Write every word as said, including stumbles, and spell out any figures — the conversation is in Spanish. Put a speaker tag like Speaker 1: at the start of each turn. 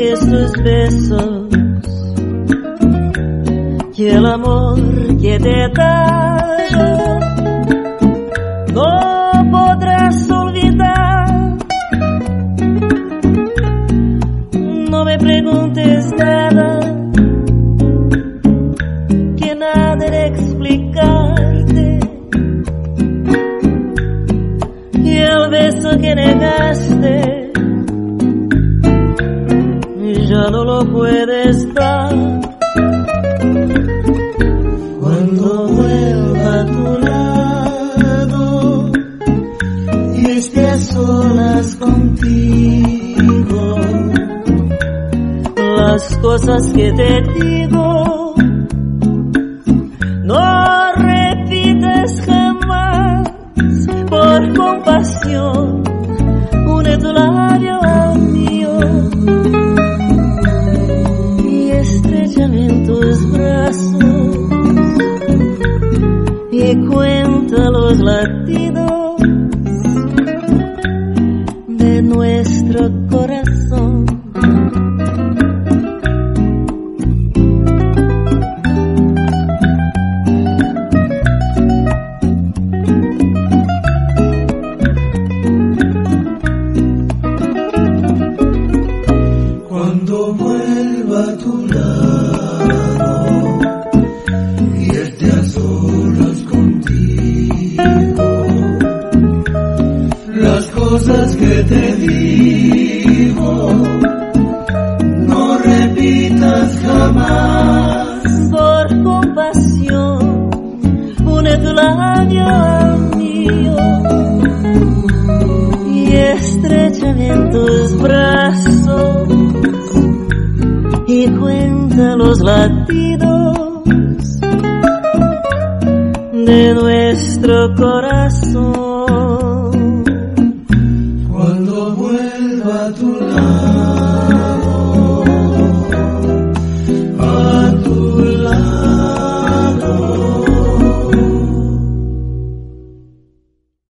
Speaker 1: niegues tus besos y el amor que te da. No podrás olvidar. No me preguntes nada, que nada de explicarte. Y el beso que negaste ya no lo puedes dar. Cuando vuelva a tu lado y esté a solas contigo, las cosas que te digo no repites jamás. Por compasión, une tu labio al mío y estréchame en tus brazos y cuenta los latidos de nuestro corazón.
Speaker 2: Cuando vuelva a tu lado y esté a solas contigo, las cosas que te digo no repitas jamás.
Speaker 1: Por compasión, une tu labio al mío y estréchame en tus brazos y cuenta los latidos de nuestro corazón.
Speaker 2: Cuando vuelva a tu lado